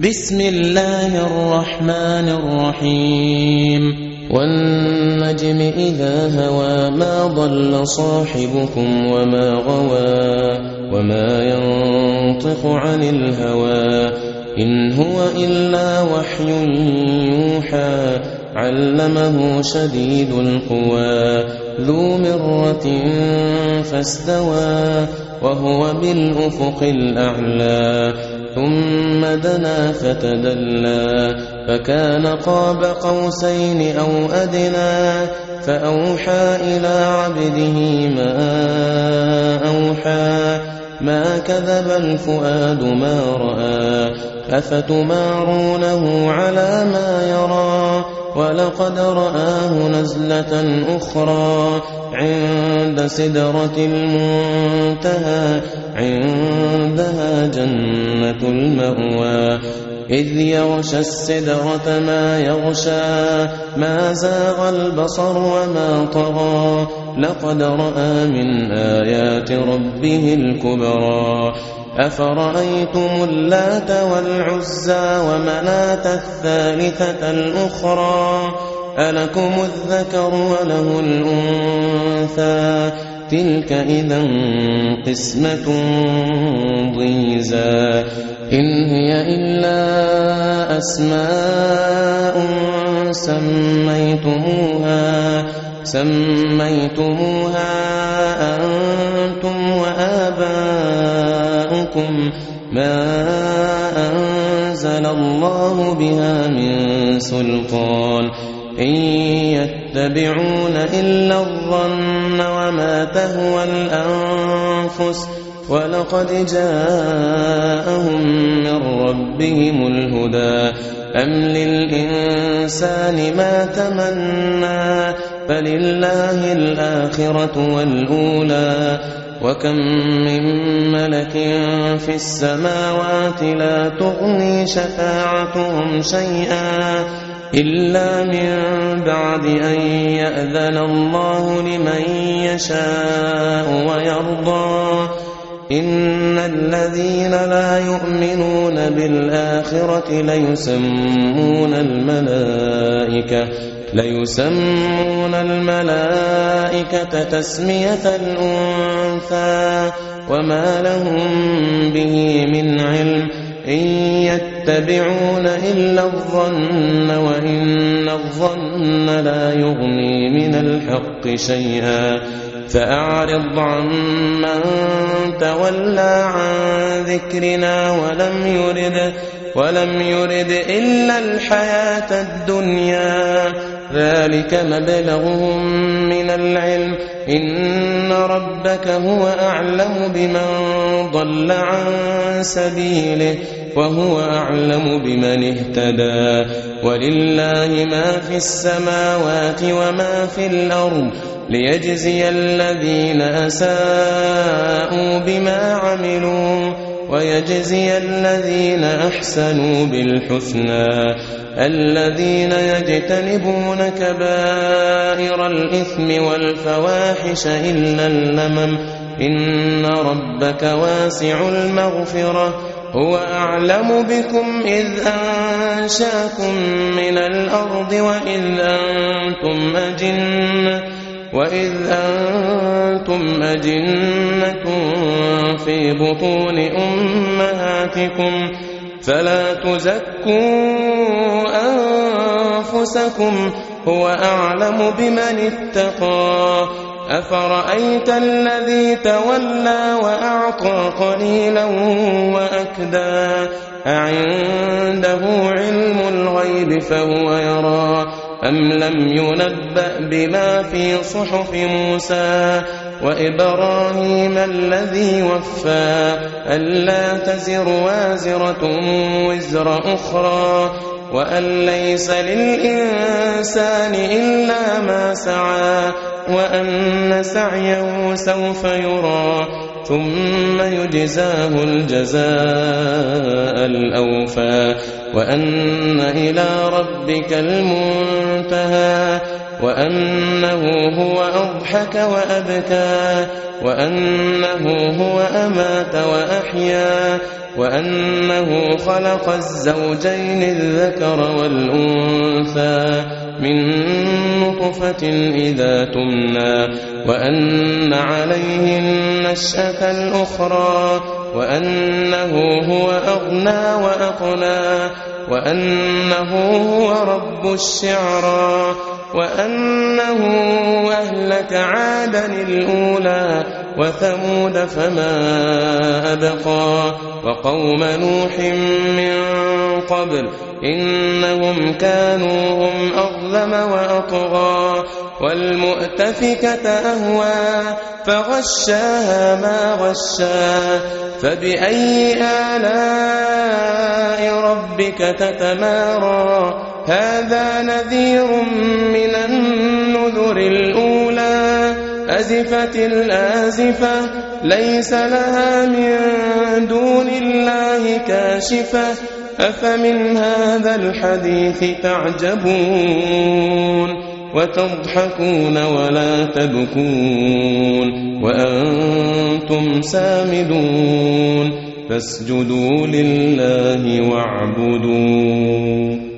بسم الله الرحمن الرحيم والنجم إذا هوى ما ضل صاحبكم وما غوى وما ينطق عن الهوى إن هو إلا وحي يوحى علمه شديد القوى ذو مرة فاستوى وهو بالأفق الأعلى ثم دنا فتدلى فكان قاب قوسين أو أدنى فأوحى إلى عبده ما أوحى ما كذب الفؤاد ما رأى أفتمارونه على ما يرى ولقد رآه نزلة أخرى عند سدرة المنتهى عندها جنة المأوى إذ يغشى السدرة ما يغشى ما زاغ البصر وما طغى لقد رأى من آيات ربه الكبرى أفرأيتم اللات والعزى ومناة الثالثة الأخرى ألكم الذكر وله الأنثى تلك إذا قسمة ضيزى إن هي إلا أسماء سميتموها أنتم وآباؤكم ما أنزل الله بها من سلطان إن يتبعون إلا الظن وما تهوى الأنفس ولقد جاءهم من ربهم الهدى أم للإنسان ما تمنى فلله الآخرة والأولى وكم من ملك في السماوات لا تغني شفاعتهم شيئا إلا من بعد أن يأذن الله لمن يشاء ويرضى إن الذين لا يؤمنون بالآخرة ليسمون الملائكة تسمية الأنثى وما لهم به من علم إن يتبعون إلا الظن وإن الظن لا يغني من الحق شيئا فأعرض عن من تولى عن ذكرنا ولم يرد إلا الحياة الدنيا ذلك مبلغهم من العلم إن ربك هو أعلم بمن ضل عن سبيله وهو أعلم بمن اهتدى ولله ما في السماوات وما في الأرض ليجزي الذين أساءوا بما عملوا ويجزي الذين أحسنوا بالحسنى الذين يجتنبون كبائر الإثم والفواحش إلا اللمم إن ربك واسع المغفرة هو أعلم بكم إذ أنشاكم من الأرض وإذ أنتم أجنة في بطون أمهاتكم فلا تزكوا أنفسكم هو أعلم بمن اتقى أفرأيت الذي تولى وأعطى قليلا وأكدى أعنده علم الغيب فهو يرى أم لم ينبأ بما في صحف موسى وإبراهيم الذي وفى ألا تزر وازرة وزر أخرى وأن ليس للإنسان إلا ما سعى وأن سعيه سوف يرى ثم يجزاه الجزاء الأوفى وأن إلى ربك المنتهى وأنه هو أضحك وأبكى وأنه هو أمات وأحيا وأنه خلق الزوجين الذكر والأنثى من نطفة إذا تمنى وأن عليه النشأة الأخرى وأنه هو أغنى وأقنى وأنه هو رب الشعرى وأنه أهلك عادا الأولى وثمود فما أبقى وقوم نوح من قبل إنهم كانوا هم أظلم وأطغى والمؤتفكة أهوى فغشاها ما غشا فبأي آلاء ربك تتمارى هذا نذير من النذر الأولى أزفت الآزفة ليس لها من دون الله كاشفة أفمن هذا الحديث تعجبون وتضحكون ولا تبكون وأنتم سامدون فاسجدوا لله واعبدوا